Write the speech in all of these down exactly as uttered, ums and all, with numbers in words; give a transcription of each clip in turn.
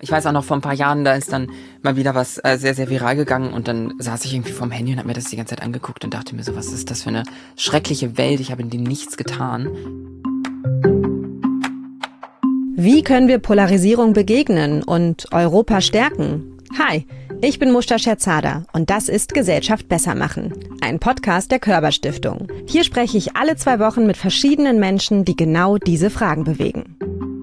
Ich weiß auch noch, vor ein paar Jahren, da ist dann mal wieder was äh, sehr, sehr viral gegangen und dann saß ich irgendwie vorm Handy und habe mir das die ganze Zeit angeguckt und dachte mir so, was ist das für eine schreckliche Welt? Ich habe in dem nichts getan. Wie können wir Polarisierung begegnen und Europa stärken? Hi, ich bin Mushta Scherzada und das ist Gesellschaft besser machen, ein Podcast der Körber Stiftung. Hier spreche ich alle zwei Wochen mit verschiedenen Menschen, die genau diese Fragen bewegen.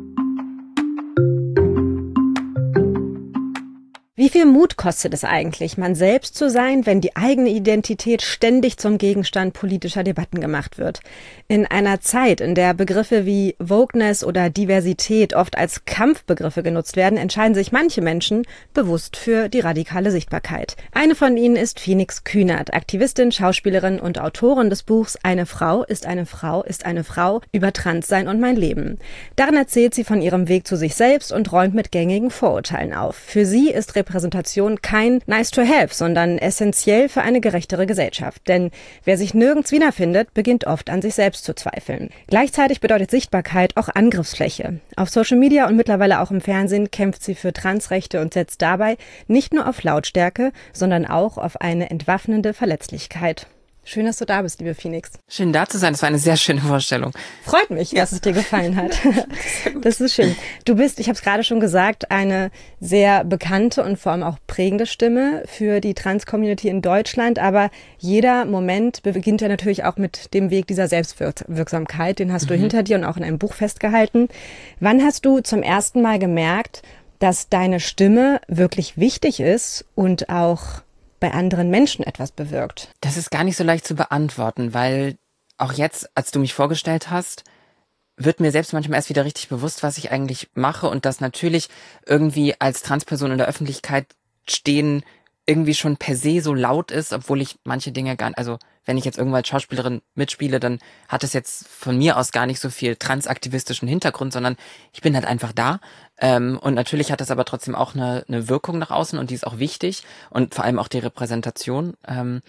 Wie viel Mut kostet es eigentlich, man selbst zu sein, wenn die eigene Identität ständig zum Gegenstand politischer Debatten gemacht wird? In einer Zeit, in der Begriffe wie Wokeness oder Diversität oft als Kampfbegriffe genutzt werden, entscheiden sich manche Menschen bewusst für die radikale Sichtbarkeit. Eine von ihnen ist Phoenix Kühnert, Aktivistin, Schauspielerin und Autorin des Buchs Eine Frau ist eine Frau ist eine Frau über Transsein und mein Leben. Darin erzählt sie von ihrem Weg zu sich selbst und räumt mit gängigen Vorurteilen auf. Für sie ist Repräsentation kein nice to have, sondern essentiell für eine gerechtere Gesellschaft. Denn wer sich nirgends wiederfindet, beginnt oft an sich selbst zu zweifeln. Gleichzeitig bedeutet Sichtbarkeit auch Angriffsfläche. Auf Social Media und mittlerweile auch im Fernsehen kämpft sie für Transrechte und setzt dabei nicht nur auf Lautstärke, sondern auch auf eine entwaffnende Verletzlichkeit. Schön, dass du da bist, liebe Phoenix. Schön da zu sein, das war eine sehr schöne Vorstellung. Freut mich, ja, dass es dir gefallen hat. Das ist schön. Du bist, ich habe es gerade schon gesagt, eine sehr bekannte und vor allem auch prägende Stimme für die Trans-Community in Deutschland. Aber jeder Moment beginnt ja natürlich auch mit dem Weg dieser Selbstwirksamkeit. Den hast mhm. du hinter dir und auch in einem Buch festgehalten. Wann hast du zum ersten Mal gemerkt, dass deine Stimme wirklich wichtig ist und auch bei anderen Menschen etwas bewirkt? Das ist gar nicht so leicht zu beantworten, weil auch jetzt, als du mich vorgestellt hast, wird mir selbst manchmal erst wieder richtig bewusst, was ich eigentlich mache und dass natürlich irgendwie als Transperson in der Öffentlichkeit stehen irgendwie schon per se so laut ist, obwohl ich manche Dinge gar nicht, also wenn ich jetzt irgendwann als Schauspielerin mitspiele, dann hat es jetzt von mir aus gar nicht so viel transaktivistischen Hintergrund, sondern ich bin halt einfach da. Ähm, und natürlich hat das aber trotzdem auch eine, eine Wirkung nach außen und die ist auch wichtig und vor allem auch die Repräsentation. Ähm,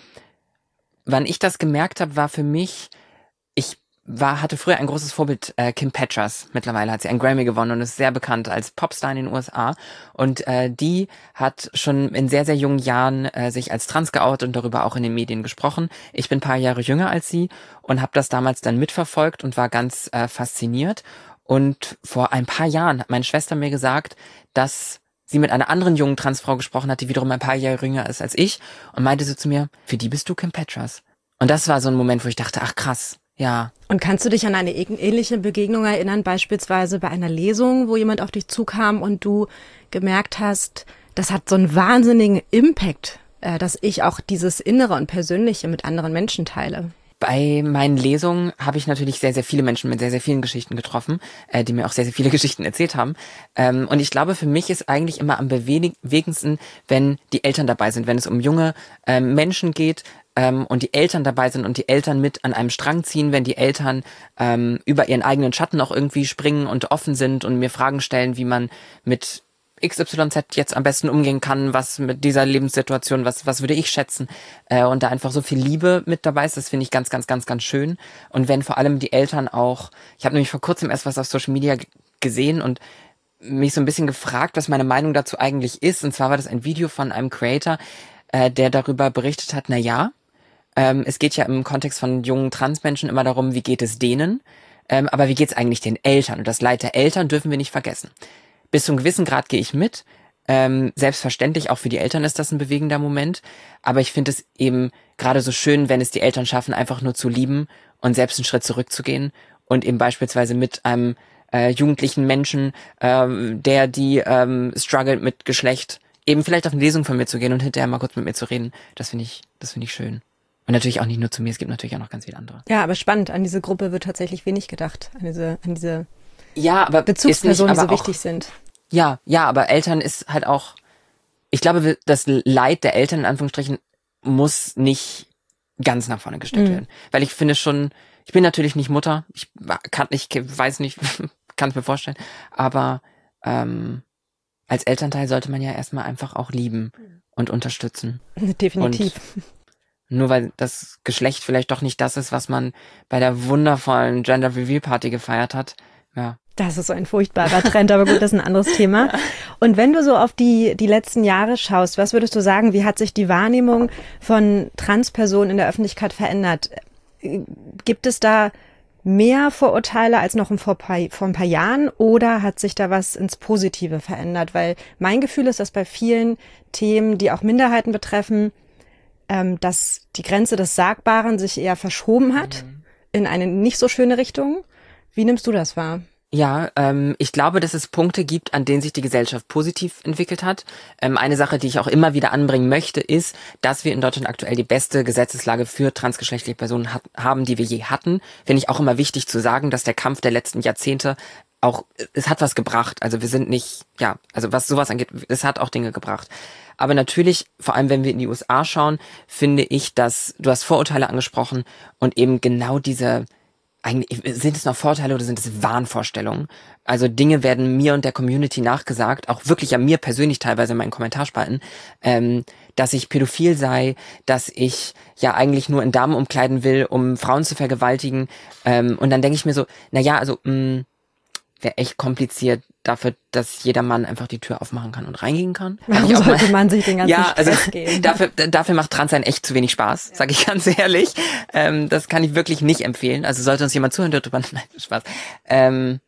wann ich das gemerkt habe, war für mich, ich war, hatte früher ein großes Vorbild, äh, Kim Petras. Mittlerweile hat sie einen Grammy gewonnen und ist sehr bekannt als Popstar in den U S A. Und äh, die hat schon in sehr, sehr jungen Jahren äh, sich als trans geoutet und darüber auch in den Medien gesprochen. Ich bin ein paar Jahre jünger als sie und habe das damals dann mitverfolgt und war ganz äh, fasziniert. Und vor ein paar Jahren hat meine Schwester mir gesagt, dass sie mit einer anderen jungen Transfrau gesprochen hat, die wiederum ein paar Jahre jünger ist als ich und meinte so zu mir, für die bist du Kim Petras. Und das war so ein Moment, wo ich dachte, ach krass, ja. Und kannst du dich an eine ähnliche Begegnung erinnern, beispielsweise bei einer Lesung, wo jemand auf dich zukam und du gemerkt hast, das hat so einen wahnsinnigen Impact, dass ich auch dieses Innere und Persönliche mit anderen Menschen teile? Bei meinen Lesungen habe ich natürlich sehr, sehr viele Menschen mit sehr, sehr vielen Geschichten getroffen, äh, die mir auch sehr, sehr viele Geschichten erzählt haben. Ähm, und ich glaube, für mich ist eigentlich immer am bewegendsten, wenn die Eltern dabei sind, wenn es um junge äh, Menschen geht, ähm, und die Eltern dabei sind und die Eltern mit an einem Strang ziehen, wenn die Eltern ähm, über ihren eigenen Schatten auch irgendwie springen und offen sind und mir Fragen stellen, wie man mit X Y Z jetzt am besten umgehen kann, was mit dieser Lebenssituation, was was würde ich schätzen, äh, und da einfach so viel Liebe mit dabei ist, das finde ich ganz, ganz, ganz, ganz schön. Und wenn vor allem die Eltern auch, ich habe nämlich vor kurzem erst was auf Social Media g- gesehen und mich so ein bisschen gefragt, was meine Meinung dazu eigentlich ist, und zwar war das ein Video von einem Creator, äh, der darüber berichtet hat, na ja, ähm, es geht ja im Kontext von jungen Transmenschen immer darum, wie geht es denen, ähm, aber wie geht es eigentlich den Eltern, und das Leid der Eltern dürfen wir nicht vergessen. Bis zu einem gewissen Grad gehe ich mit. Ähm, selbstverständlich, auch für die Eltern ist das ein bewegender Moment. Aber ich finde es eben gerade so schön, wenn es die Eltern schaffen, einfach nur zu lieben und selbst einen Schritt zurückzugehen und eben beispielsweise mit einem äh, jugendlichen Menschen, ähm, der die ähm, struggelt mit Geschlecht, eben vielleicht auf eine Lesung von mir zu gehen und hinterher mal kurz mit mir zu reden. Das finde ich, das finde ich schön. Und natürlich auch nicht nur zu mir, es gibt natürlich auch noch ganz viele andere. Ja, aber spannend, an diese Gruppe wird tatsächlich wenig gedacht, an diese, an diese ja, aber Bezugspersonen, nicht, aber die so auch, wichtig sind. Ja, ja, aber Eltern ist halt auch, ich glaube, das Leid der Eltern in Anführungsstrichen muss nicht ganz nach vorne gestellt mhm. werden. Weil ich finde schon, ich bin natürlich nicht Mutter, ich kann nicht, weiß nicht, kann es mir vorstellen, aber ähm, als Elternteil sollte man ja erstmal einfach auch lieben und unterstützen. Definitiv. Und nur weil das Geschlecht vielleicht doch nicht das ist, was man bei der wundervollen Gender Reveal Party gefeiert hat, ja. Das ist so ein furchtbarer Trend, aber gut, das ist ein anderes Thema. Und wenn du so auf die, die letzten Jahre schaust, was würdest du sagen, wie hat sich die Wahrnehmung von Transpersonen in der Öffentlichkeit verändert? Gibt es da mehr Vorurteile als noch vor, vor ein paar Jahren oder hat sich da was ins Positive verändert? Weil mein Gefühl ist, dass bei vielen Themen, die auch Minderheiten betreffen, ähm, dass die Grenze des Sagbaren sich eher verschoben hat mhm. in eine nicht so schöne Richtung. Wie nimmst du das wahr? Ja, ähm, ich glaube, dass es Punkte gibt, an denen sich die Gesellschaft positiv entwickelt hat. Ähm, eine Sache, die ich auch immer wieder anbringen möchte, ist, dass wir in Deutschland aktuell die beste Gesetzeslage für transgeschlechtliche Personen hat, haben, die wir je hatten. Finde ich auch immer wichtig zu sagen, dass der Kampf der letzten Jahrzehnte auch, es hat was gebracht. Also wir sind nicht, ja, also was sowas angeht, es hat auch Dinge gebracht. Aber natürlich, vor allem wenn wir in die U S A schauen, finde ich, dass, du hast Vorurteile angesprochen und eben genau diese, eigentlich, sind es noch Vorteile oder sind es Wahnvorstellungen? Also Dinge werden mir und der Community nachgesagt, auch wirklich an mir persönlich teilweise in meinen Kommentarspalten, ähm, dass ich pädophil sei, dass ich ja eigentlich nur in Damen umkleiden will, um Frauen zu vergewaltigen. Ähm, und dann denke ich mir so, na ja, also mh, wäre echt kompliziert dafür, dass jeder Mann einfach die Tür aufmachen kann und reingehen kann. Warum auch sollte mal, man sich den ganzen ja, Stress also, geben? Dafür, dafür macht Transsein echt zu wenig Spaß, ja. Sage ich ganz ehrlich. Ähm, das kann ich wirklich nicht empfehlen. Also sollte uns jemand zuhören, darüber, nein, Spaß. Ähm,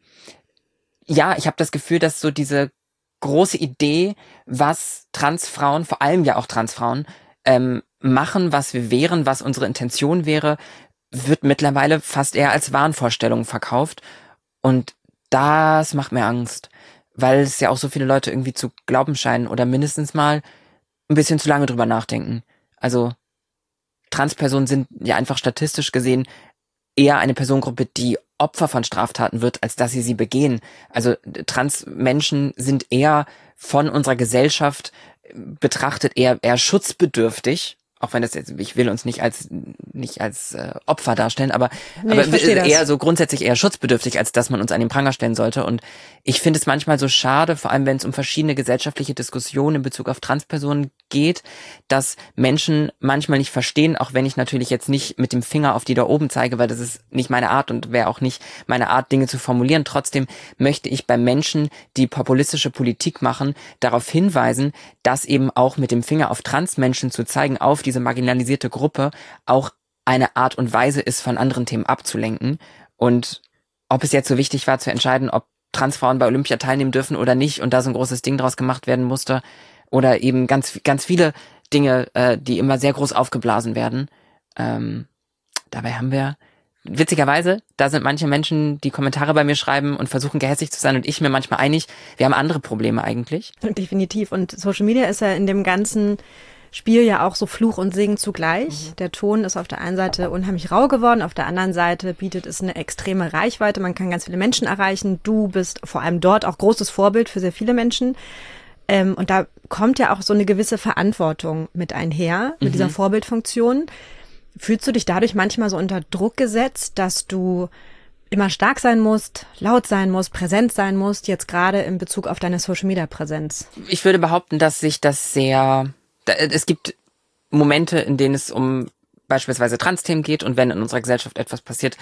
ja, ich habe das Gefühl, dass so diese große Idee, was Transfrauen, vor allem ja auch Transfrauen, ähm, machen, was wir wären, was unsere Intention wäre, wird mittlerweile fast eher als Wahnvorstellung verkauft. Und das macht mir Angst, weil es ja auch so viele Leute irgendwie zu glauben scheinen oder mindestens mal ein bisschen zu lange drüber nachdenken. Also Transpersonen sind ja einfach statistisch gesehen eher eine Personengruppe, die Opfer von Straftaten wird, als dass sie sie begehen. Also Transmenschen sind eher von unserer Gesellschaft betrachtet eher eher schutzbedürftig. Auch wenn das jetzt, ich will uns nicht als nicht als äh, Opfer darstellen, aber, nee, aber eher das. so grundsätzlich eher schutzbedürftig, als dass man uns an den Pranger stellen sollte. Und ich finde es manchmal so schade, vor allem wenn es um verschiedene gesellschaftliche Diskussionen in Bezug auf Transpersonen geht, dass Menschen manchmal nicht verstehen, auch wenn ich natürlich jetzt nicht mit dem Finger auf die da oben zeige, weil das ist nicht meine Art und wäre auch nicht meine Art, Dinge zu formulieren. Trotzdem möchte ich bei Menschen, die populistische Politik machen, darauf hinweisen, dass eben auch mit dem Finger auf Transmenschen zu zeigen, auf diese marginalisierte Gruppe, auch eine Art und Weise ist, von anderen Themen abzulenken. Und ob es jetzt so wichtig war, zu entscheiden, ob Transfrauen bei Olympia teilnehmen dürfen oder nicht und da so ein großes Ding draus gemacht werden musste, oder eben ganz ganz viele Dinge, äh, die immer sehr groß aufgeblasen werden. Ähm, dabei haben wir, witzigerweise, da sind manche Menschen, die Kommentare bei mir schreiben und versuchen gehässig zu sein und ich mir manchmal einig, wir haben andere Probleme eigentlich. Definitiv. Und Social Media ist ja in dem ganzen Spiel ja auch so Fluch und Segen zugleich. Mhm. Der Ton ist auf der einen Seite unheimlich rau geworden, auf der anderen Seite bietet es eine extreme Reichweite. Man kann ganz viele Menschen erreichen. Du bist vor allem dort auch großes Vorbild für sehr viele Menschen. Ähm, und da kommt ja auch so eine gewisse Verantwortung mit einher, mit mhm. dieser Vorbildfunktion. Fühlst du dich dadurch manchmal so unter Druck gesetzt, dass du immer stark sein musst, laut sein musst, präsent sein musst, jetzt gerade in Bezug auf deine Social-Media-Präsenz? Ich würde behaupten, dass sich das sehr... Es gibt Momente, in denen es um beispielsweise Trans-Themen geht und wenn in unserer Gesellschaft etwas passiert,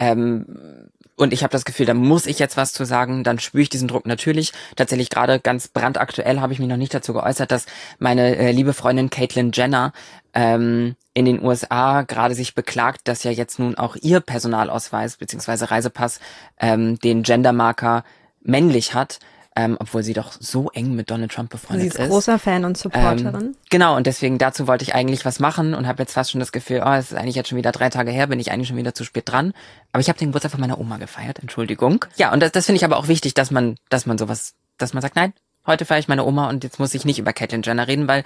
ähm, und ich habe das Gefühl, da muss ich jetzt was zu sagen, dann spüre ich diesen Druck natürlich. Tatsächlich gerade ganz brandaktuell habe ich mich noch nicht dazu geäußert, dass meine äh, liebe Freundin Caitlyn Jenner ähm, in den U S A gerade sich beklagt, dass ja jetzt nun auch ihr Personalausweis bzw. Reisepass ähm, den Gendermarker männlich hat. Ähm, obwohl sie doch so eng mit Donald Trump befreundet ist. Sie ist großer Fan und Supporterin. Ähm, genau, und deswegen dazu wollte ich eigentlich was machen und habe jetzt fast schon das Gefühl, oh, es ist eigentlich jetzt schon wieder drei Tage her, bin ich eigentlich schon wieder zu spät dran. Aber ich habe den Geburtstag von meiner Oma gefeiert, Entschuldigung. Ja, und das, das finde ich aber auch wichtig, dass man, dass man sowas, dass man sagt, nein, heute feiere ich meine Oma und jetzt muss ich nicht über Caitlyn Jenner reden, weil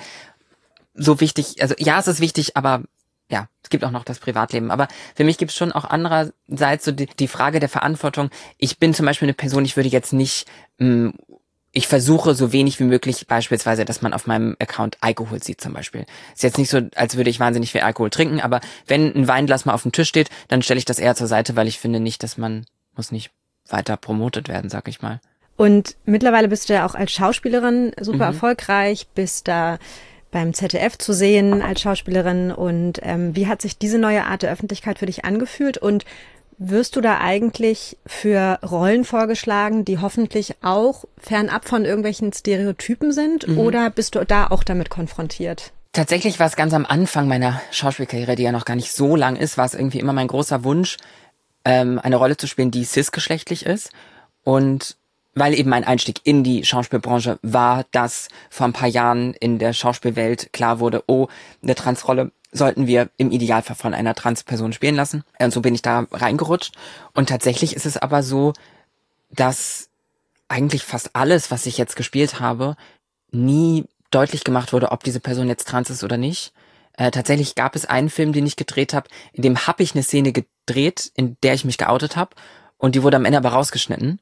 so wichtig, also ja, es ist wichtig, aber ja, es gibt auch noch das Privatleben. Aber für mich gibt es schon auch andererseits so die, die Frage der Verantwortung. Ich bin zum Beispiel eine Person, ich würde jetzt nicht, mh, ich versuche so wenig wie möglich beispielsweise, dass man auf meinem Account Alkohol sieht zum Beispiel. Ist jetzt nicht so, als würde ich wahnsinnig viel Alkohol trinken, aber wenn ein Weinglas mal auf dem Tisch steht, dann stelle ich das eher zur Seite, weil ich finde nicht, dass man, muss nicht weiter promotet werden, sag ich mal. Und mittlerweile bist du ja auch als Schauspielerin super mhm. erfolgreich, bist da beim Z D F zu sehen als Schauspielerin und ähm, wie hat sich diese neue Art der Öffentlichkeit für dich angefühlt und Wirst du da eigentlich für Rollen vorgeschlagen, die hoffentlich auch fernab von irgendwelchen Stereotypen sind? Mhm. Oder bist du da auch damit konfrontiert? Tatsächlich war es ganz am Anfang meiner Schauspielkarriere, die ja noch gar nicht so lang ist, war es irgendwie immer mein großer Wunsch, ähm, eine Rolle zu spielen, die cisgeschlechtlich ist. Und weil eben mein Einstieg in die Schauspielbranche war, dass vor ein paar Jahren in der Schauspielwelt klar wurde, oh, eine Transrolle sollten wir im Idealfall von einer Transperson spielen lassen. Und so bin ich da reingerutscht. Und tatsächlich ist es aber so, dass eigentlich fast alles, was ich jetzt gespielt habe, nie deutlich gemacht wurde, ob diese Person jetzt trans ist oder nicht. Äh, tatsächlich gab es einen Film, den ich gedreht habe, in dem habe ich eine Szene gedreht, in der ich mich geoutet habe. Und die wurde am Ende aber rausgeschnitten.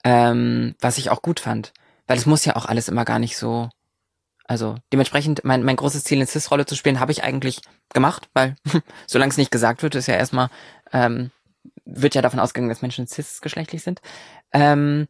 Ähm, was ich auch gut fand. Weil es muss ja auch alles immer gar nicht so... Also dementsprechend, mein mein großes Ziel, eine Cis-Rolle zu spielen, habe ich eigentlich gemacht, weil solange es nicht gesagt wird, ist ja erstmal, ähm, wird ja davon ausgegangen, dass Menschen cis-geschlechtlich sind. Ähm,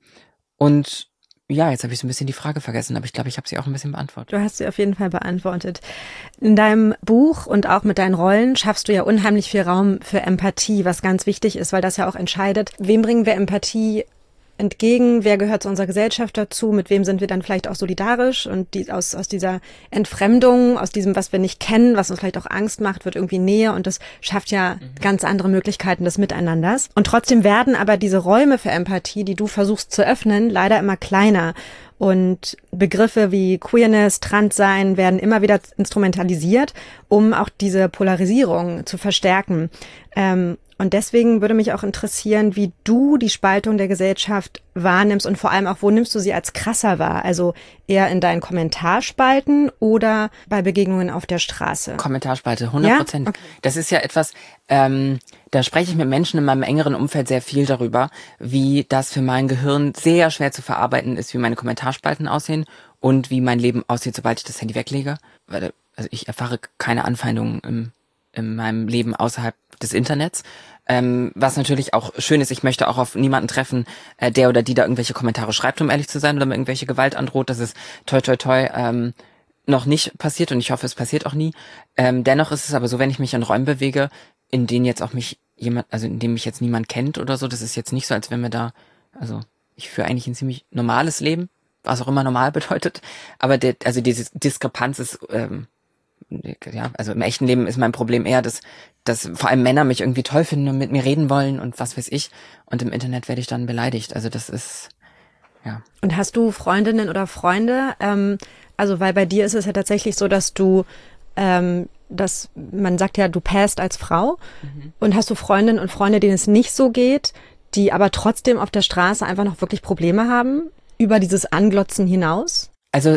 und ja, jetzt habe ich so ein bisschen die Frage vergessen, aber ich glaube, ich habe sie auch ein bisschen beantwortet. Du hast sie auf jeden Fall beantwortet. In deinem Buch und auch mit deinen Rollen schaffst du ja unheimlich viel Raum für Empathie, was ganz wichtig ist, weil das ja auch entscheidet, wem bringen wir Empathie entgegen, wer gehört zu unserer Gesellschaft dazu, mit wem sind wir dann vielleicht auch solidarisch und die, aus, aus dieser Entfremdung, aus diesem, was wir nicht kennen, was uns vielleicht auch Angst macht, wird irgendwie Nähe und das schafft ja mhm. ganz andere Möglichkeiten des Miteinanders. Und trotzdem werden aber diese Räume für Empathie, die du versuchst zu öffnen, leider immer kleiner. Und Begriffe wie Queerness, Transsein werden immer wieder instrumentalisiert, um auch diese Polarisierung zu verstärken. Ähm, Und deswegen würde mich auch interessieren, wie du die Spaltung der Gesellschaft wahrnimmst und vor allem auch, wo nimmst du sie als krasser wahr? Also eher in deinen Kommentarspalten oder bei Begegnungen auf der Straße? Kommentarspalte, hundert Prozent. Ja? Okay. Das ist ja etwas, ähm, da spreche ich mit Menschen in meinem engeren Umfeld sehr viel darüber, wie das für mein Gehirn sehr schwer zu verarbeiten ist, wie meine Kommentarspalten aussehen und wie mein Leben aussieht, sobald ich das Handy weglege. Also ich erfahre keine Anfeindungen im, in meinem Leben außerhalb des Internets. Ähm, was natürlich auch schön ist, ich möchte auch auf niemanden treffen, äh, der oder die da irgendwelche Kommentare schreibt, um ehrlich zu sein, oder mir irgendwelche Gewalt androht. Das ist toi toi toi ähm, noch nicht passiert und ich hoffe, es passiert auch nie. Ähm, dennoch ist es aber so, wenn ich mich in Räumen bewege, in denen jetzt auch mich jemand, also in dem mich jetzt niemand kennt oder so, das ist jetzt nicht so, als wenn wir da, also ich führe eigentlich ein ziemlich normales Leben, was auch immer normal bedeutet, aber der, also diese Diskrepanz ist, ähm, ja, also im echten Leben ist mein Problem eher, dass, dass vor allem Männer mich irgendwie toll finden und mit mir reden wollen und was weiß ich. Und im Internet werde ich dann beleidigt. Also das ist, ja. Und hast du Freundinnen oder Freunde? Ähm, also weil bei dir ist es ja tatsächlich so, dass du, ähm, dass man sagt ja, du passt als Frau. Mhm. Und hast du Freundinnen und Freunde, denen es nicht so geht, die aber trotzdem auf der Straße einfach noch wirklich Probleme haben über dieses Anglotzen hinaus? Also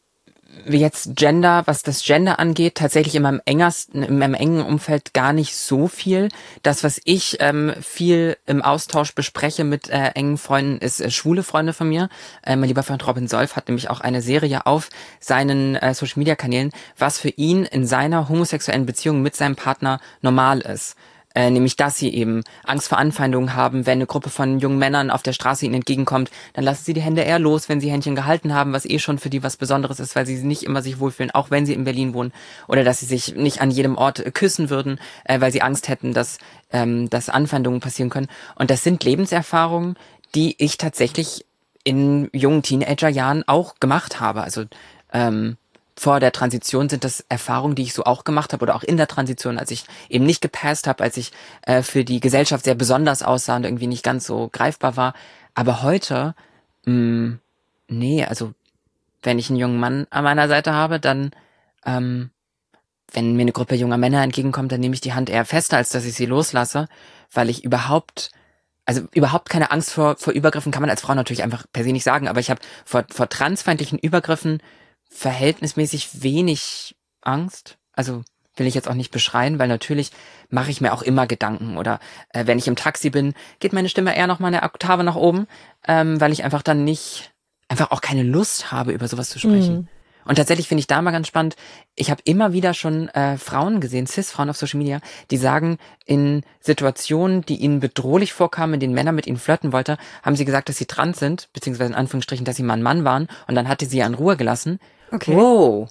wie jetzt Gender, was das Gender angeht, tatsächlich in meinem engersten, in meinem engen Umfeld gar nicht so viel. Das, was ich ähm, viel im Austausch bespreche mit äh, engen Freunden, ist äh, schwule Freunde von mir. Äh, mein lieber Freund Robin Solf hat nämlich auch eine Serie auf seinen äh, Social-Media-Kanälen, was für ihn in seiner homosexuellen Beziehung mit seinem Partner normal ist. Äh, nämlich, dass sie eben Angst vor Anfeindungen haben. Wenn eine Gruppe von jungen Männern auf der Straße ihnen entgegenkommt, dann lassen sie die Hände eher los, wenn sie Händchen gehalten haben, was eh schon für die was Besonderes ist, weil sie nicht immer sich wohlfühlen, auch wenn sie in Berlin wohnen. Oder dass sie sich nicht an jedem Ort küssen würden, äh, weil sie Angst hätten, dass, ähm, dass Anfeindungen passieren können. Und das sind Lebenserfahrungen, die ich tatsächlich in jungen Teenagerjahren auch gemacht habe. Also ähm, vor der Transition sind das Erfahrungen, die ich so auch gemacht habe oder auch in der Transition, als ich eben nicht gepasst habe, als ich äh, für die Gesellschaft sehr besonders aussah und irgendwie nicht ganz so greifbar war. Aber heute, mh, nee, also wenn ich einen jungen Mann an meiner Seite habe, dann, ähm, wenn mir eine Gruppe junger Männer entgegenkommt, dann nehme ich die Hand eher fester, als dass ich sie loslasse, weil ich überhaupt Also überhaupt keine Angst vor vor Übergriffen kann man als Frau natürlich einfach per se nicht sagen, aber ich habe vor vor transfeindlichen Übergriffen verhältnismäßig wenig Angst. Also will ich jetzt auch nicht beschreien, weil natürlich mache ich mir auch immer Gedanken. Oder äh, wenn ich im Taxi bin, geht meine Stimme eher noch mal eine Oktave nach oben, ähm, weil ich einfach dann nicht, einfach auch keine Lust habe, über sowas zu sprechen. Mhm. Und tatsächlich finde ich da mal ganz spannend, ich habe immer wieder schon äh, Frauen gesehen, Cis-Frauen auf Social Media, die sagen, in Situationen, die ihnen bedrohlich vorkamen, in denen Männer mit ihnen flirten wollten, haben sie gesagt, dass sie trans sind, beziehungsweise in Anführungsstrichen, dass sie mal ein Mann waren, und dann hat die sie ja in Ruhe gelassen. Okay. Wow.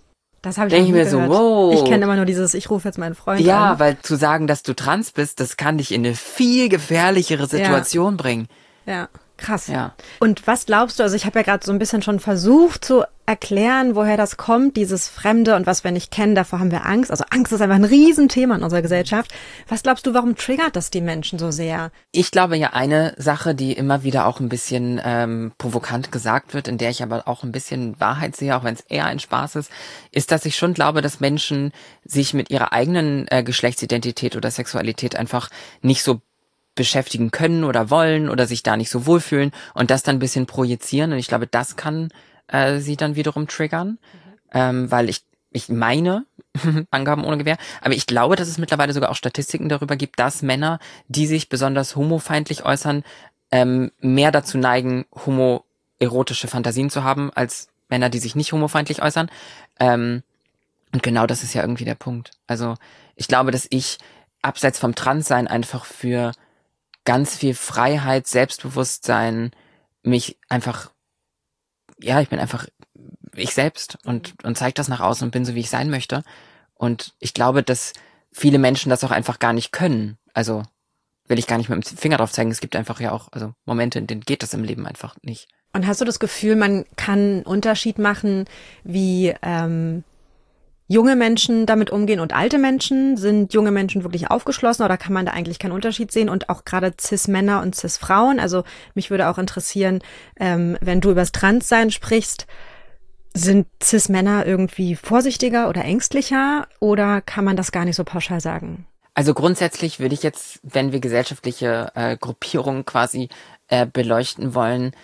Das habe ich Denke noch ich nie mir gehört. so, wow. Ich kenne immer nur dieses, ich rufe jetzt meinen Freund Ja, an. weil zu sagen, dass du trans bist, das kann dich in eine viel gefährlichere Situation Ja. bringen. Ja, krass. Ja. Und was glaubst du, also ich habe ja gerade so ein bisschen schon versucht zu erklären, woher das kommt, dieses Fremde und was wir nicht kennen, davor haben wir Angst. Also Angst ist einfach ein Riesenthema in unserer Gesellschaft. Was glaubst du, warum triggert das die Menschen so sehr? Ich glaube ja, eine Sache, die immer wieder auch ein bisschen ähm, provokant gesagt wird, in der ich aber auch ein bisschen Wahrheit sehe, auch wenn es eher ein Spaß ist, ist, dass ich schon glaube, dass Menschen sich mit ihrer eigenen äh, Geschlechtsidentität oder Sexualität einfach nicht so beschäftigen können oder wollen oder sich da nicht so wohlfühlen und das dann ein bisschen projizieren. Und ich glaube, das kann äh, sie dann wiederum triggern, mhm. ähm, weil ich ich meine, Angaben ohne Gewähr, aber ich glaube, dass es mittlerweile sogar auch Statistiken darüber gibt, dass Männer, die sich besonders homofeindlich äußern, ähm, mehr dazu neigen, homoerotische Fantasien zu haben, als Männer, die sich nicht homofeindlich äußern. Ähm, und genau das ist ja irgendwie der Punkt. Also ich glaube, dass ich abseits vom Transsein einfach für ganz viel Freiheit, Selbstbewusstsein, mich einfach, ja, ich bin einfach ich selbst und und zeige das nach außen und bin so, wie ich sein möchte. Und ich glaube, dass viele Menschen das auch einfach gar nicht können. Also will ich gar nicht mit dem Finger drauf zeigen. Es gibt einfach ja auch also Momente, in denen geht das im Leben einfach nicht. Und hast du das Gefühl, man kann einen Unterschied machen, wie ähm, junge Menschen damit umgehen und alte Menschen? Sind junge Menschen wirklich aufgeschlossen oder kann man da eigentlich keinen Unterschied sehen? Und auch gerade Cis-Männer und Cis-Frauen. Also mich würde auch interessieren, ähm, wenn du über das Transsein sprichst, sind Cis-Männer irgendwie vorsichtiger oder ängstlicher oder kann man das gar nicht so pauschal sagen? Also grundsätzlich würde ich jetzt, wenn wir gesellschaftliche äh, Gruppierungen quasi äh, beleuchten wollen,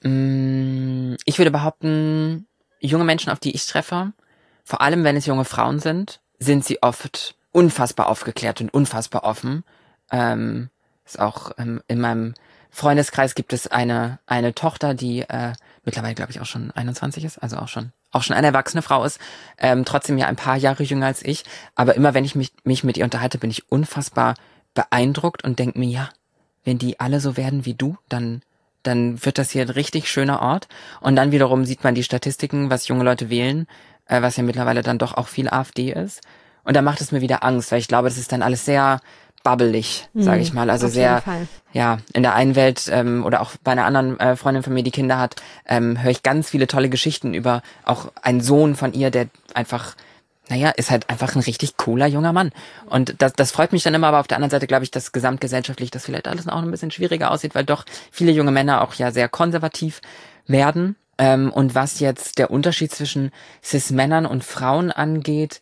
mh, ich würde behaupten, junge Menschen, auf die ich treffe, vor allem wenn es junge Frauen sind, sind sie oft unfassbar aufgeklärt und unfassbar offen. Ähm, ist auch ähm, in meinem Freundeskreis gibt es eine eine Tochter, die äh, mittlerweile, glaube ich, auch schon einundzwanzig ist, also auch schon auch schon eine erwachsene Frau ist, ähm, trotzdem ja ein paar Jahre jünger als ich. Aber immer wenn ich mich mich mit ihr unterhalte, bin ich unfassbar beeindruckt und denke mir, ja, wenn die alle so werden wie du, dann dann wird das hier ein richtig schöner Ort. Und dann wiederum sieht man die Statistiken, was junge Leute wählen, äh, was ja mittlerweile dann doch auch viel AfD ist. Und da macht es mir wieder Angst, weil ich glaube, das ist dann alles sehr babbelig, sage ich mal. Also auf sehr, jeden Fall. ja, in der einen Welt ähm, oder auch bei einer anderen äh, Freundin von mir, die Kinder hat, ähm, höre ich ganz viele tolle Geschichten über auch einen Sohn von ihr, der einfach, naja, ist halt einfach ein richtig cooler junger Mann. Und das, das freut mich dann immer, aber auf der anderen Seite glaube ich, dass gesamtgesellschaftlich das vielleicht alles auch ein bisschen schwieriger aussieht, weil doch viele junge Männer auch ja sehr konservativ werden. Ähm, und was jetzt der Unterschied zwischen Cis-Männern und Frauen angeht,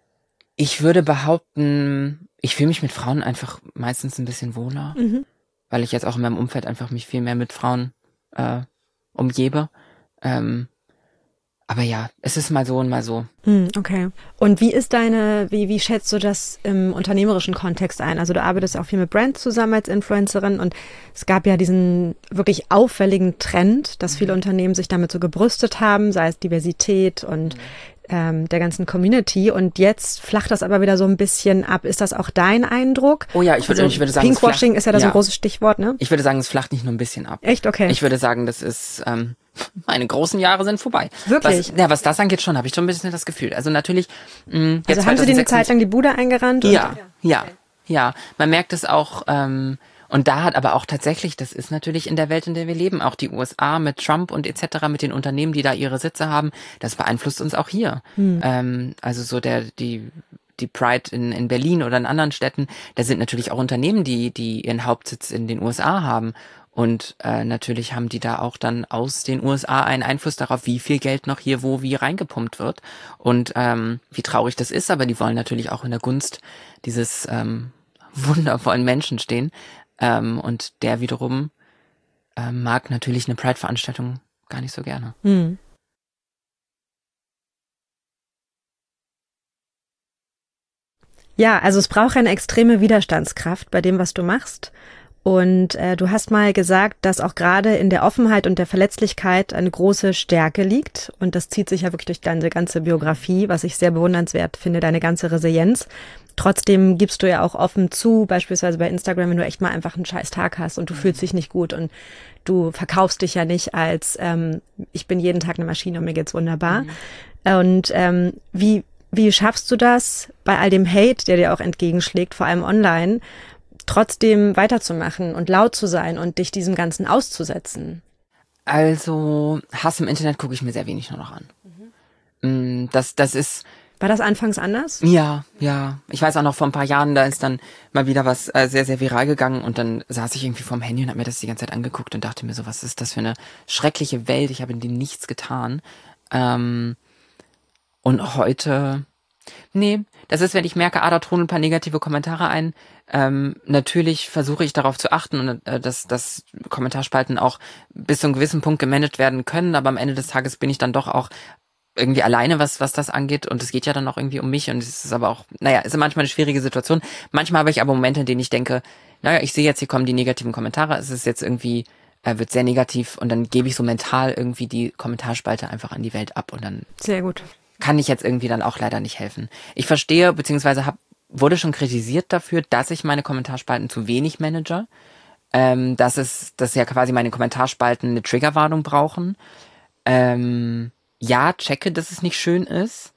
ich würde behaupten, ich fühle mich mit Frauen einfach meistens ein bisschen wohler, mhm. weil ich jetzt auch in meinem Umfeld einfach mich viel mehr mit Frauen äh, umgebe. Ähm, aber ja, es ist mal so und mal so. Okay. Und wie ist deine, wie, wie schätzt du das im unternehmerischen Kontext ein? Also du arbeitest auch viel mit Brands zusammen als Influencerin und es gab ja diesen wirklich auffälligen Trend, dass viele Unternehmen sich damit so gebrüstet haben, sei es Diversität und mhm. ähm, der ganzen Community. Und jetzt flacht das aber wieder so ein bisschen ab. Ist das auch dein Eindruck? Oh ja, ich würde, also ich würde sagen, Pinkwashing ist ja da ja. so ein großes Stichwort, ne? Ich würde sagen, es flacht nicht nur ein bisschen ab. Echt? Okay. Ich würde sagen, das ist, ähm, meine großen Jahre sind vorbei. Wirklich? Was, ja, was das angeht schon, habe ich schon ein bisschen das Gefühl. Also natürlich, mh, also haben Sie dir eine Zeit lang die Bude eingerannt? Ja, ja, okay. ja. Man merkt es auch, ähm, und da hat aber auch tatsächlich, das ist natürlich in der Welt, in der wir leben, auch die U S A mit Trump und et cetera, mit den Unternehmen, die da ihre Sitze haben, das beeinflusst uns auch hier. Hm. Ähm, also so der, die, die Pride in, in Berlin oder in anderen Städten, da sind natürlich auch Unternehmen, die, die ihren Hauptsitz in den U S A haben. Und äh, natürlich haben die da auch dann aus den U S A einen Einfluss darauf, wie viel Geld noch hier wo wie reingepumpt wird. Und ähm, wie traurig das ist, aber die wollen natürlich auch in der Gunst dieses ähm, wundervollen Menschen stehen. Ähm, und der wiederum äh, mag natürlich eine Pride-Veranstaltung gar nicht so gerne. Hm. Ja, also es braucht eine extreme Widerstandskraft bei dem, was du machst. Und äh, du hast mal gesagt, dass auch gerade in der Offenheit und der Verletzlichkeit eine große Stärke liegt. Und das zieht sich ja wirklich durch deine ganze Biografie, was ich sehr bewundernswert finde, deine ganze Resilienz. Trotzdem gibst du ja auch offen zu, beispielsweise bei Instagram, wenn du echt mal einfach einen scheiß Tag hast und du fühlst dich nicht gut und du verkaufst dich ja nicht als, ähm, ich bin jeden Tag eine Maschine und mir geht's wunderbar. Mhm. Und ähm, wie, wie schaffst du das, bei all dem Hate, der dir auch entgegenschlägt, vor allem online, trotzdem weiterzumachen und laut zu sein und dich diesem Ganzen auszusetzen? Also Hass im Internet gucke ich mir sehr wenig nur noch an. Mhm. Das, das ist... War das anfangs anders? Ja, ja. Ich weiß auch noch, vor ein paar Jahren, da ist dann mal wieder was äh, sehr, sehr viral gegangen und dann saß ich irgendwie vorm Handy und habe mir das die ganze Zeit angeguckt und dachte mir so, was ist das für eine schreckliche Welt? Ich habe in dem nichts getan. Ähm, und heute, nee, das ist, wenn ich merke, ah, da trudeln ein paar negative Kommentare ein. Ähm, natürlich versuche ich darauf zu achten und äh, dass, dass Kommentarspalten auch bis zu einem gewissen Punkt gemanagt werden können, aber am Ende des Tages bin ich dann doch auch irgendwie alleine, was was das angeht, und es geht ja dann auch irgendwie um mich und es ist aber auch, naja, ist manchmal eine schwierige Situation. Manchmal habe ich aber Momente, in denen ich denke, naja, ich sehe jetzt, hier kommen die negativen Kommentare, es ist jetzt irgendwie, äh, wird sehr negativ und dann gebe ich so mental irgendwie die Kommentarspalte einfach an die Welt ab und dann sehr gut. Kann ich jetzt irgendwie dann auch leider nicht helfen. Ich verstehe, beziehungsweise hab, wurde schon kritisiert dafür, dass ich meine Kommentarspalten zu wenig manage, ähm, dass es, dass ja quasi meine Kommentarspalten eine Triggerwarnung brauchen. Ähm, Ja, checke, dass es nicht schön ist,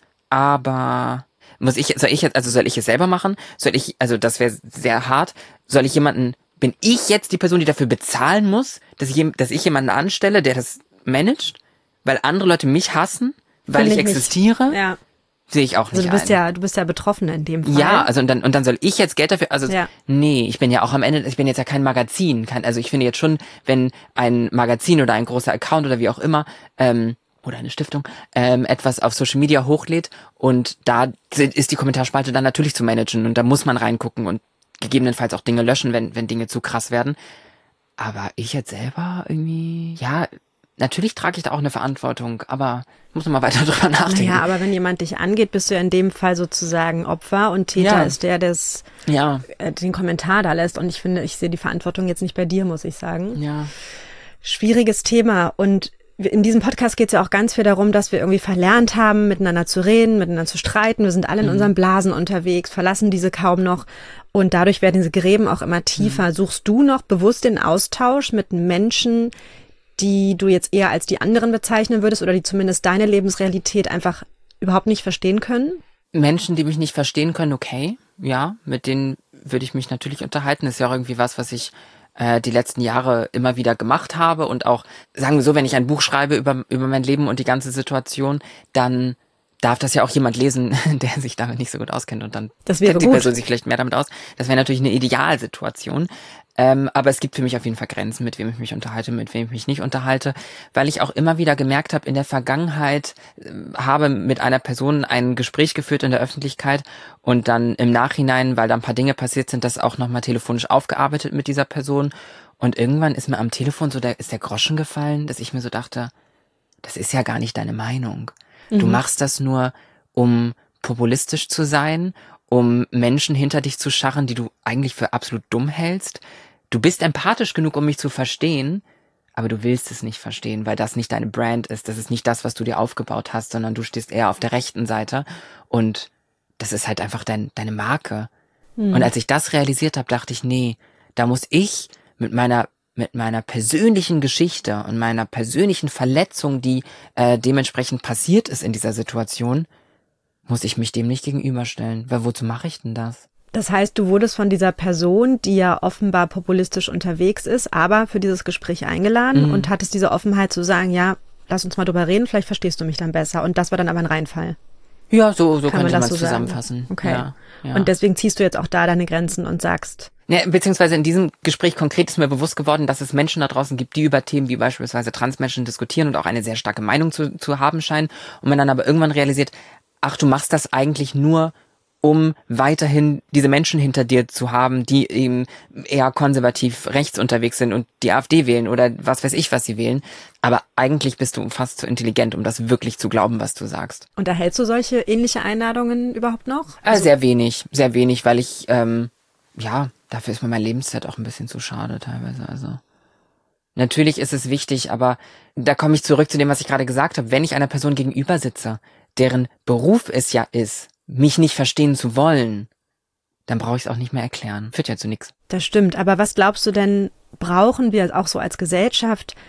aber muss ich, soll ich jetzt, also soll ich es selber machen? Soll ich, also das wäre sehr hart, soll ich jemanden, bin ich jetzt die Person, die dafür bezahlen muss, dass ich, dass ich jemanden anstelle, der das managt? Weil andere Leute mich hassen, weil ich, ich existiere? Nicht. Ja. Sehe ich auch nicht. Also du bist ein. ja, du bist ja Betroffene in dem Fall. Ja, also und dann, und dann soll ich jetzt Geld dafür, also ja. nee, ich bin ja auch am Ende, ich bin jetzt ja kein Magazin, kein, also ich finde jetzt schon, wenn ein Magazin oder ein großer Account oder wie auch immer, ähm, oder eine Stiftung, ähm, etwas auf Social Media hochlädt und da ist die Kommentarspalte dann natürlich zu managen und da muss man reingucken und gegebenenfalls auch Dinge löschen, wenn wenn Dinge zu krass werden. Aber ich jetzt selber irgendwie, ja, natürlich trage ich da auch eine Verantwortung, aber ich muss noch mal weiter drüber nachdenken. Ja, naja, aber wenn jemand dich angeht, bist du ja in dem Fall sozusagen Opfer und Täter ja. ist der, der das, ja. äh, den Kommentar da lässt und ich finde, ich sehe die Verantwortung jetzt nicht bei dir, muss ich sagen. Ja. Schwieriges Thema und in diesem Podcast geht es ja auch ganz viel darum, dass wir irgendwie verlernt haben, miteinander zu reden, miteinander zu streiten. Wir sind alle in mhm. unseren Blasen unterwegs, verlassen diese kaum noch und dadurch werden diese Gräben auch immer tiefer. Mhm. Suchst du noch bewusst den Austausch mit Menschen, die du jetzt eher als die anderen bezeichnen würdest oder die zumindest deine Lebensrealität einfach überhaupt nicht verstehen können? Menschen, die mich nicht verstehen können, okay, ja, mit denen würde ich mich natürlich unterhalten. Das ist ja auch irgendwie was, was ich die letzten Jahre immer wieder gemacht habe und auch, sagen wir so, wenn ich ein Buch schreibe über über mein Leben und die ganze Situation, dann darf das ja auch jemand lesen, der sich damit nicht so gut auskennt und dann das wäre kennt die gut. Person sich vielleicht mehr damit aus. Das wäre natürlich eine Idealsituation. Ähm, aber es gibt für mich auf jeden Fall Grenzen, mit wem ich mich unterhalte, mit wem ich mich nicht unterhalte, weil ich auch immer wieder gemerkt habe, in der Vergangenheit äh, habe mit einer Person ein Gespräch geführt in der Öffentlichkeit und dann im Nachhinein, weil da ein paar Dinge passiert sind, das auch nochmal telefonisch aufgearbeitet mit dieser Person und irgendwann ist mir am Telefon so der, ist der Groschen gefallen, dass ich mir so dachte, das ist ja gar nicht deine Meinung. Mhm. Du machst das nur, um populistisch zu sein, um Menschen hinter dich zu scharren, die du eigentlich für absolut dumm hältst. Du bist empathisch genug, um mich zu verstehen, aber du willst es nicht verstehen, weil das nicht deine Brand ist. Das ist nicht das, was du dir aufgebaut hast, sondern du stehst eher auf der rechten Seite und das ist halt einfach dein, deine Marke. Mhm. Und als ich das realisiert habe, dachte ich, nee, da muss ich mit meiner mit meiner persönlichen Geschichte und meiner persönlichen Verletzung, die äh, dementsprechend passiert ist in dieser Situation, muss ich mich dem nicht gegenüberstellen. Weil wozu mache ich denn das? Das heißt, du wurdest von dieser Person, die ja offenbar populistisch unterwegs ist, aber für dieses Gespräch eingeladen mhm. und hattest diese Offenheit zu sagen, ja, lass uns mal drüber reden, vielleicht verstehst du mich dann besser. Und das war dann aber ein Reinfall. Ja, so, so Kann könnte man es so zusammenfassen. Sagen? Okay. Ja, ja. Und deswegen ziehst du jetzt auch da deine Grenzen und sagst... Ja, beziehungsweise in diesem Gespräch konkret ist mir bewusst geworden, dass es Menschen da draußen gibt, die über Themen wie beispielsweise Transmenschen diskutieren und auch eine sehr starke Meinung zu, zu haben scheinen. Und man dann aber irgendwann realisiert, ach, du machst das eigentlich nur, um weiterhin diese Menschen hinter dir zu haben, die eben eher konservativ rechts unterwegs sind und die AfD wählen oder was weiß ich, was sie wählen. Aber eigentlich bist du fast zu intelligent, um das wirklich zu glauben, was du sagst. Und erhältst du solche ähnliche Einladungen überhaupt noch? Also, sehr wenig, sehr wenig, weil ich, ähm, ja, dafür ist mir mein Lebenszeit auch ein bisschen zu schade teilweise. Also natürlich ist es wichtig, aber da komme ich zurück zu dem, was ich gerade gesagt habe. Wenn ich einer Person gegenüber sitze, deren Beruf es ja ist, mich nicht verstehen zu wollen, dann brauche ich es auch nicht mehr erklären. Führt ja zu nichts. Das stimmt, aber was glaubst du denn, brauchen wir auch so als Gesellschaft,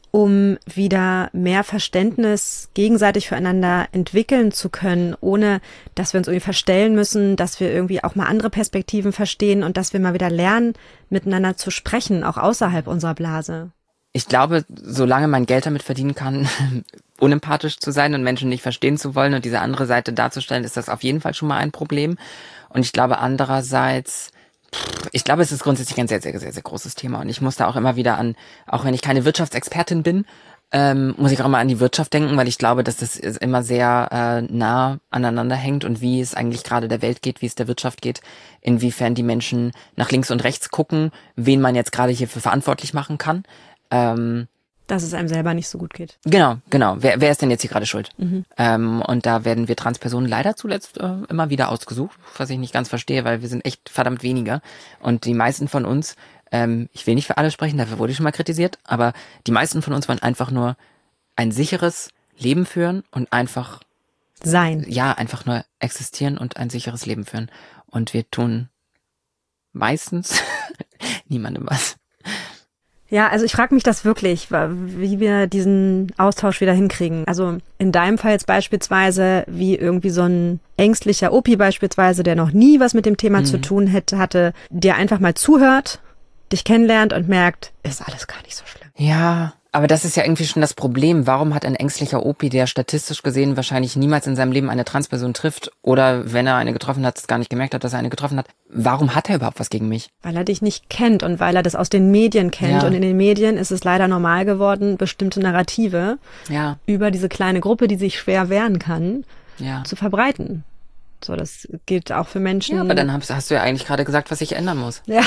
um wieder mehr Verständnis gegenseitig füreinander entwickeln zu können, ohne dass wir uns irgendwie verstellen müssen, dass wir irgendwie auch mal andere Perspektiven verstehen und dass wir mal wieder lernen, miteinander zu sprechen, auch außerhalb unserer Blase? Ich glaube, solange man Geld damit verdienen kann, unempathisch zu sein und Menschen nicht verstehen zu wollen und diese andere Seite darzustellen, ist das auf jeden Fall schon mal ein Problem. Und ich glaube andererseits, ich glaube, es ist grundsätzlich ein sehr, sehr, sehr, sehr großes Thema. Und ich muss da auch immer wieder an, auch wenn ich keine Wirtschaftsexpertin bin, ähm, muss ich auch immer an die Wirtschaft denken, weil ich glaube, dass das immer sehr äh, nah aneinander hängt und wie es eigentlich gerade der Welt geht, wie es der Wirtschaft geht, inwiefern die Menschen nach links und rechts gucken, wen man jetzt gerade hierfür verantwortlich machen kann. Ähm, Dass es einem selber nicht so gut geht. Genau, genau. Wer, wer ist denn jetzt hier gerade schuld? Mhm. Ähm, und da werden wir Transpersonen leider zuletzt äh, immer wieder ausgesucht, was ich nicht ganz verstehe, weil wir sind echt verdammt weniger. Und die meisten von uns, ähm, ich will nicht für alle sprechen, dafür wurde ich schon mal kritisiert, aber die meisten von uns wollen einfach nur ein sicheres Leben führen und einfach sein. Ja, einfach nur existieren und ein sicheres Leben führen. Und wir tun meistens niemandem was. Ja, also ich frage mich das wirklich, wie wir diesen Austausch wieder hinkriegen. Also in deinem Fall jetzt beispielsweise, wie irgendwie so ein ängstlicher Opi beispielsweise, der noch nie was mit dem Thema mhm. zu tun hätte, hatte, der einfach mal zuhört, dich kennenlernt und merkt, ist alles gar nicht so schlimm. Ja, aber das ist ja irgendwie schon das Problem. Warum hat ein ängstlicher Opi, der statistisch gesehen wahrscheinlich niemals in seinem Leben eine Transperson trifft oder wenn er eine getroffen hat, es gar nicht gemerkt hat, dass er eine getroffen hat, warum hat er überhaupt was gegen mich? Weil er dich nicht kennt und weil er das aus den Medien kennt. Ja. Und in den Medien ist es leider normal geworden, bestimmte Narrative ja. über diese kleine Gruppe, die sich schwer wehren kann, ja. zu verbreiten. So, das gilt auch für Menschen. Ja, aber dann hast, hast du ja eigentlich gerade gesagt, was sich ändern muss. Ja.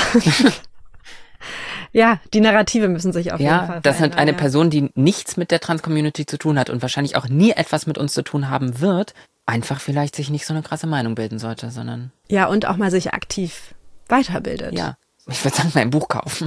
Ja, die Narrative müssen sich auf ja, jeden Fall verändern. Dass halt eine ja. Person, die nichts mit der Trans-Community zu tun hat und wahrscheinlich auch nie etwas mit uns zu tun haben wird, einfach vielleicht sich nicht so eine krasse Meinung bilden sollte, sondern... Ja, und auch mal sich aktiv weiterbildet. Ja, ich würde sagen, mein Buch kaufen.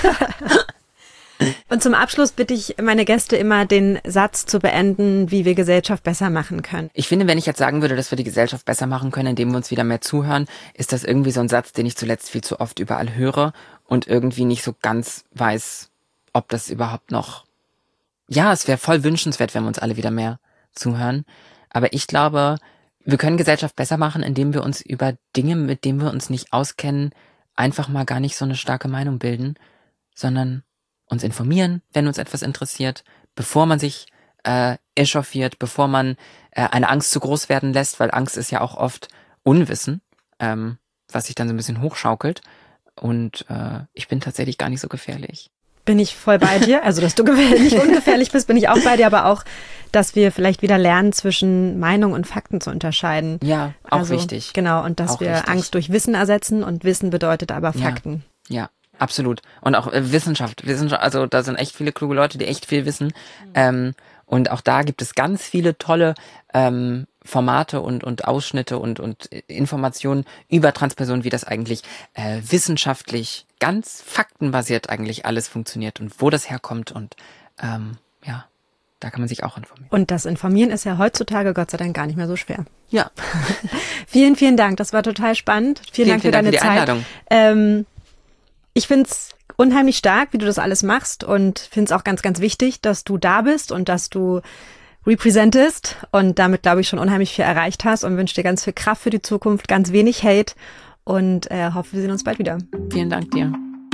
Und zum Abschluss bitte ich meine Gäste immer, den Satz zu beenden, wie wir Gesellschaft besser machen können. Ich finde, wenn ich jetzt sagen würde, dass wir die Gesellschaft besser machen können, indem wir uns wieder mehr zuhören, ist das irgendwie so ein Satz, den ich zuletzt viel zu oft überall höre und irgendwie nicht so ganz weiß, ob das überhaupt noch... Ja, es wäre voll wünschenswert, wenn wir uns alle wieder mehr zuhören. Aber ich glaube, wir können Gesellschaft besser machen, indem wir uns über Dinge, mit denen wir uns nicht auskennen, einfach mal gar nicht so eine starke Meinung bilden, sondern uns informieren, wenn uns etwas interessiert, bevor man sich äh, echauffiert, bevor man äh, eine Angst zu groß werden lässt, weil Angst ist ja auch oft Unwissen, ähm, was sich dann so ein bisschen hochschaukelt. Und äh, ich bin tatsächlich gar nicht so gefährlich. Bin ich voll bei dir. Also, dass du nicht ungefährlich bist, bin ich auch bei dir, aber auch, dass wir vielleicht wieder lernen, zwischen Meinung und Fakten zu unterscheiden. Ja, auch also, wichtig. Genau, und dass auch wir richtig. Angst durch Wissen ersetzen und Wissen bedeutet aber Fakten. Ja, ja. Absolut. Und auch äh, Wissenschaft. Wissenschaft. Also da sind echt viele kluge Leute, die echt viel wissen. Mhm. Ähm, und auch da gibt es ganz viele tolle ähm, Formate und, und Ausschnitte und, und Informationen über Transpersonen, wie das eigentlich äh, wissenschaftlich, ganz faktenbasiert eigentlich alles funktioniert und wo das herkommt. Und ähm, ja, da kann man sich auch informieren. Und das Informieren ist ja heutzutage Gott sei Dank gar nicht mehr so schwer. Ja. Vielen, vielen Dank. Das war total spannend. Vielen, vielen Dank für vielen deine Dank für die Zeit. Einladung. Ähm, Ich finde es unheimlich stark, wie du das alles machst und finde es auch ganz, ganz wichtig, dass du da bist und dass du representest und damit, glaube ich, schon unheimlich viel erreicht hast und wünsche dir ganz viel Kraft für die Zukunft, ganz wenig Hate und äh, hoffe, wir sehen uns bald wieder. Vielen Dank dir.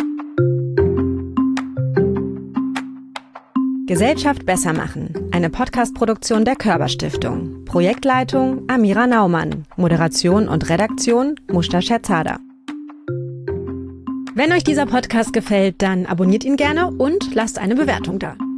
Gesellschaft besser machen. Eine Podcast-Produktion der Körber-Stiftung. Projektleitung Amira Naumann. Moderation und Redaktion Mushta Scherzada. Wenn euch dieser Podcast gefällt, dann abonniert ihn gerne und lasst eine Bewertung da.